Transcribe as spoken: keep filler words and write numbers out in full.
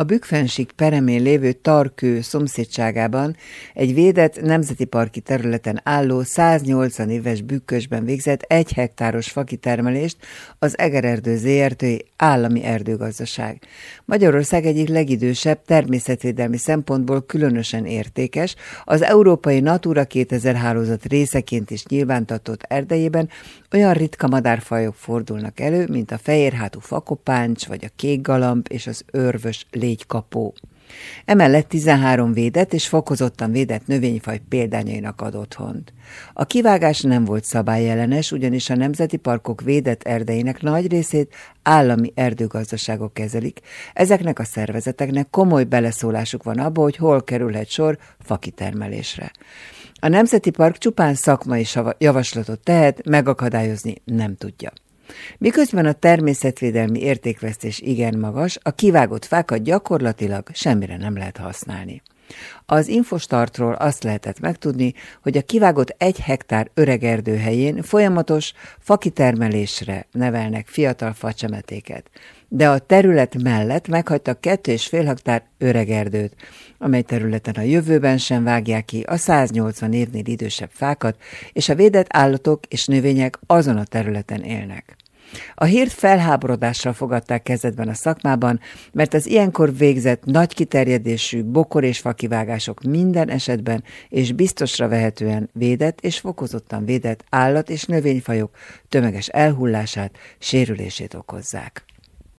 A Bükkfennsík peremén lévő Tarkő szomszédságában egy védett nemzeti parki területen álló száznyolcvan éves bükkösben végzett egy hektáros fakitermelést az Egererdő zé er té állami erdőgazdaság. Magyarország egyik legidősebb, természetvédelmi szempontból különösen értékes, az Európai Natura kétezer hálózat részeként is nyilvántartott erdejében olyan ritka madárfajok fordulnak elő, mint a fehérhátú fakopáncs, vagy a kékgalamb és az örvös légykapó. Emellett tizenhárom védett és fokozottan védett növényfaj példányainak ad otthont. A kivágás nem volt szabályellenes, ugyanis a nemzeti parkok védett erdeinek nagy részét állami erdőgazdaságok kezelik. Ezeknek a szervezeteknek komoly beleszólásuk van abba, hogy hol kerülhet sor fakitermelésre. A nemzeti park csupán szakmai javaslatot tehet, megakadályozni nem tudja. Miközben a természetvédelmi értékvesztés igen magas, a kivágott fákat gyakorlatilag semmire nem lehet használni. Az Infostartról azt lehetett megtudni, hogy a kivágott egy hektár öregerdő helyén folyamatos fakitermelésre nevelnek fiatal facsemetéket, de a terület mellett meghagytak kettő és fél hektár öregerdőt, amely területen a jövőben sem vágják ki a száznyolcvan évnél idősebb fákat, és a védett állatok és növények azon a területen élnek. A hírt felháborodással fogadták kezdetben a szakmában, mert az ilyenkor végzett nagy kiterjedésű bokor- és fakivágások minden esetben és biztosra vehetően védett és fokozottan védett állat- és növényfajok tömeges elhullását, sérülését okozzák.